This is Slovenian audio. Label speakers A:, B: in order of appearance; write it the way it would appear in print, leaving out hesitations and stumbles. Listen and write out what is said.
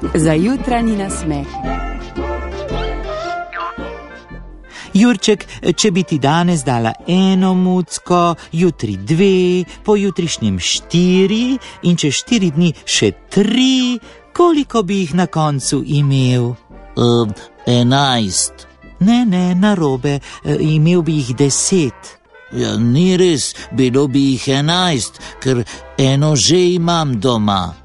A: Za jutranji nasmeh.
B: Jurček, če bi ti danes dala 1 mucko, jutri 2, pojutrišnjem 4 in čez 4 dni še 3, koliko bi jih na koncu imel?
C: 11.
B: Ne, narobe, imel bi jih 10.
C: Ja, ni res, bilo bi jih 11, ker eno že imam doma.